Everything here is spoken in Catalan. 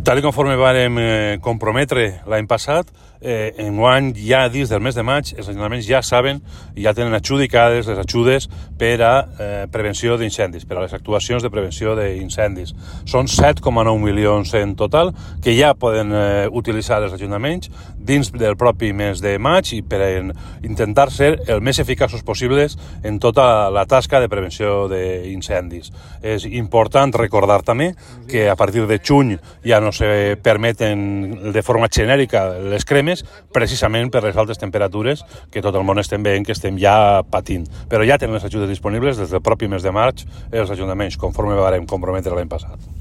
Tal conforme vàrem comprometre l'any passat, enguany ja dins del mes de maig els ajuntaments ja saben i ja tenen adjudicades les ajudes per a prevenció d'incendis, per a les actuacions de prevenció d'incendis. Són 7,9 milions en total que ja poden utilitzar els ajuntaments dins del propi mes de maig i per intentar ser el més eficaços possibles en tota la tasca de prevenció d'incendis. És important recordar també que a partir de juny ja no se permeten de forma genèrica les cremes precisament per les altes temperatures que tot el món estem veient que estem ja patint. Però ja tenen les ajudes disponibles des del propi mes de maig els ajuntaments, conforme vàrem comprometre l'any passat.